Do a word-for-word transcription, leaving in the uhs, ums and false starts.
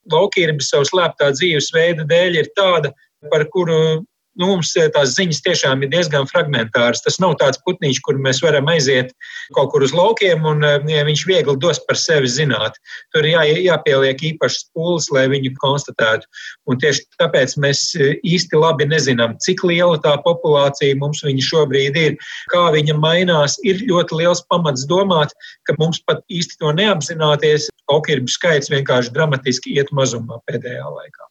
laukīrba savu slēptā dzīvesveida dēļ ir tāda, par kuru nu, mums tās ziņas tiešām ir diezgan fragmentāras. Tas nav tāds putniņš, kur mēs varam aiziet kaut kur uz laukiem un ja viņš viegli dos par sevi zināt. Tur jā, jāpieliek īpašas pūles, lai viņu konstatētu. Un tieši tāpēc mēs īsti labi nezinām, cik liela tā populācija mums viņa šobrīd ir, kā viņa mainās. Ir ļoti liels pamats domāt, ka mums pat īsti to neapzināties, laukirbu skaits vienkārši dramatiski iet mazumā pēdējā laikā.